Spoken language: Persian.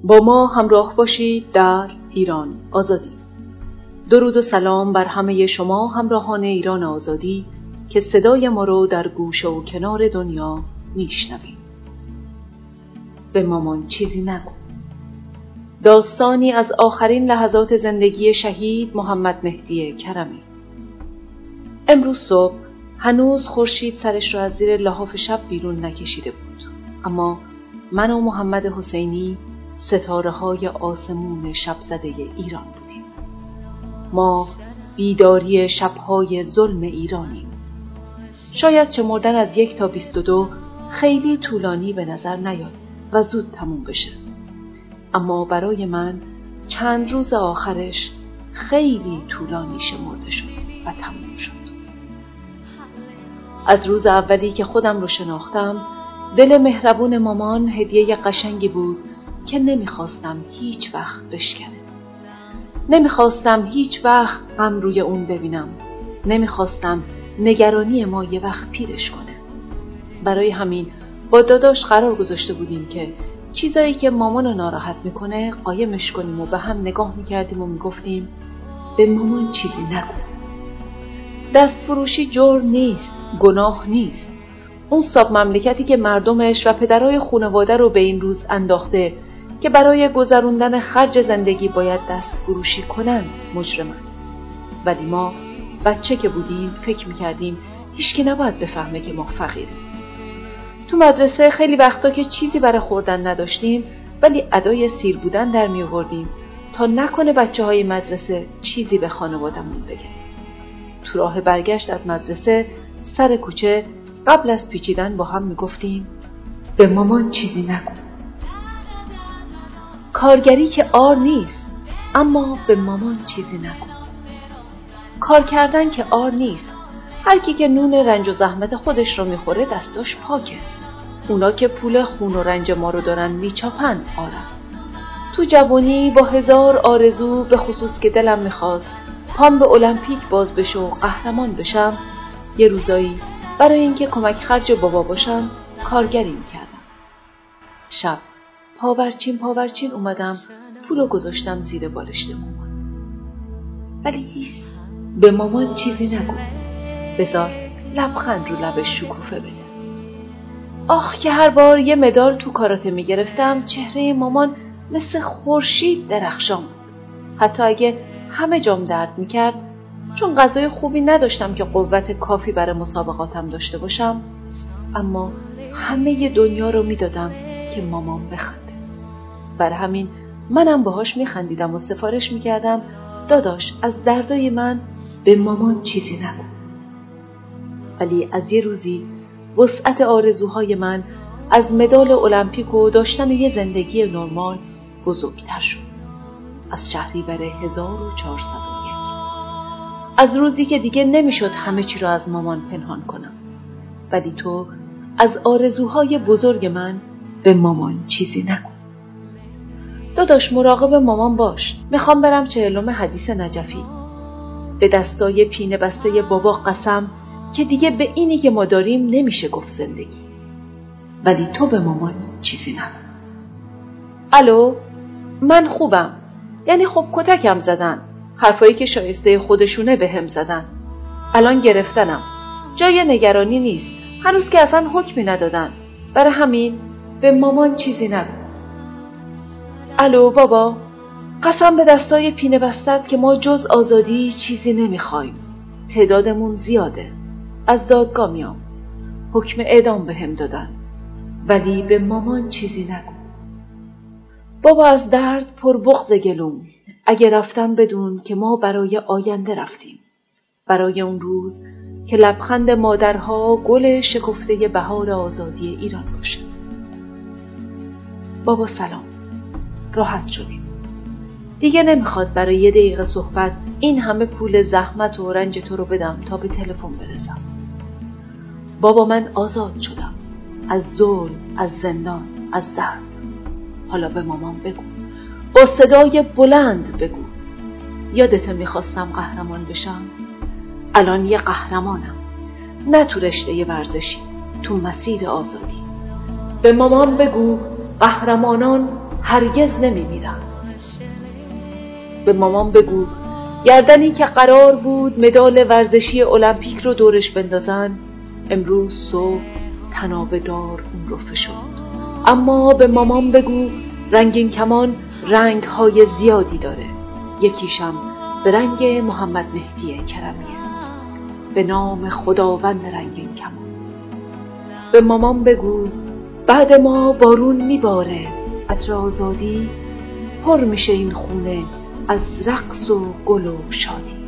با ما همراه باشید در ایران آزادی. درود و سلام بر همه شما همراهان ایران آزادی که صدای ما رو در گوشه و کنار دنیا میشنوید. به مامان چیزی نگو. داستانی از آخرین لحظات زندگی شهید محمد مهدی کرمی. امروز صبح هنوز خورشید سرش رو از زیر لحاف شب بیرون نکشیده بود، اما من و محمد حسینی ستاره‌های آسمون شبزده ایران بودیم. ما بیداری شب‌های ظلم ایرانیم. شاید شمردن از 1 تا 22 خیلی طولانی به نظر نیاد و زود تموم بشه، اما برای من چند روز آخرش خیلی طولانی شمرده شد و تموم شد. از روز اولی که خودم رو شناختم، دل مهربون مامان هدیه قشنگی بود که نمیخواستم هیچ وقت بشکنه. نمیخواستم هیچ وقت غم روی اون ببینم. نمیخواستم نگرانی ما یه وقت پیرش کنه. برای همین با داداش قرار گذاشته بودیم که چیزایی که مامانو ناراحت میکنه قایمش کنیم و به هم نگاه میکردیم و میگفتیم به مامان چیزی نگو. دستفروشی جرم نیست، گناه نیست. اون ساب مملکتی که مردمش و پدرای خانواده رو به این روز انداخته که برای گذروندن خرج زندگی باید دستفروشی کنن مجرمن. ولی ما بچه که بودیم فکر میکردیم هیچکی نباید بفهمه که ما فقیریم. تو مدرسه خیلی وقتا که چیزی برای خوردن نداشتیم ولی ادای سیر بودن در می آوردیم تا نکنه بچه‌های مدرسه چیزی به خانواده‌مون بگه. تو راه برگشت از مدرسه سر کوچه قبل از پیچیدن با هم میگفتیم به مامان چیزی نگو. کارگری که عار نیست، اما به مامان چیزی نگو. کار کردن که عار نیست. هر کی که نون رنج و زحمت خودش رو میخوره دستاش پاکه. اونا که پول خون و رنج ما رو دارن میچاپن عارن. تو جوانی با 1000 آرزو، به خصوص که دلم میخواست پام به المپیک باز بشه و قهرمان بشم، یه روزایی برای اینکه کمک خرج بابا باشم کارگری میکردم. شب پاورچین اومدم پولو گذاشتم زیر بالشت مامان. ولی هیس به مامان چیزی نگو. بذار لبخند رو لبش شکوفه بده. آخ که هر بار یه مدال تو کاراته میگرفتم چهره مامان مثل خورشید درخشان بود. حتی اگه همه جام درد میکرد، چون غذای خوبی نداشتم که قوت کافی برای مسابقاتم داشته باشم، اما همه دنیا رو میدادم که مامان بخنده. برای همین منم باهاش میخندیدم و سفارش میکردم داداش از دردای من به مامان چیزی نگو. ولی از یه روزی وسعت آرزوهای من از مدال المپیک و داشتن یه زندگی نرمال بزرگتر شد. از شهریور 1401. از روزی که دیگه نمیشد همه چی رو از مامان پنهان کنم. ولی تو از آرزوهای بزرگ من به مامان چیزی نگو. داداش مراقب مامان باش. میخوام برم 40 حدیث نجفی. به دستای پینه بسته بابا قسم که دیگه به اینی که ما داریم نمیشه گفت زندگی. ولی تو به مامان چیزی نگو. الو، من خوبم. یعنی خب کتکم زدن. حرفایی که شایسته خودشونه به هم زدن. الان گرفتنم. جای نگرانی نیست. هنوز که اصلا حکمی ندادن. برای همین به مامان چیزی نگو. الو بابا، قسم به دستای پینه بستت که ما جز آزادی چیزی نمیخوایم. تعدادمون زیاده. از دادگاه میام. حکم اعدام به هم دادن. ولی به مامان چیزی نگو. بابا از درد پر بغض گلوم. اگه رفتم بدون که ما برای آینده رفتیم. برای اون روز که لبخند مادرها گل شکفته بهار آزادی ایران باشه. بابا سلام. راحت شدیم. دیگه نمیخواد برای 1 دقیقه صحبت این همه پول زحمت و رنج تو رو بدم تا به تلفن برسم. بابا من آزاد شدم. از ظلم، از زندان، از درد. حالا به مامان بگو. با صدای بلند بگو. یادت میخواستم قهرمان بشم؟ الان یه قهرمانم. نه تو رشته ورزشی، تو مسیر آزادی. به مامان بگو قهرمانان هرگز نمیمیرند. به مامان بگو گردنی که قرار بود مدال ورزشی المپیک رو دورش بندازن، امروز صبح تنابه دار اون رو فشرد. اما به مامان بگو رنگین کمان رنگ‌های زیادی داره، یکیشم به رنگ محمد مهدی کرمیه، به نام خداوند رنگین کمان. به مامان بگو بعد ما بارون میباره، عطر آزادی پر میشه این خونه از رقص و گل و شادی.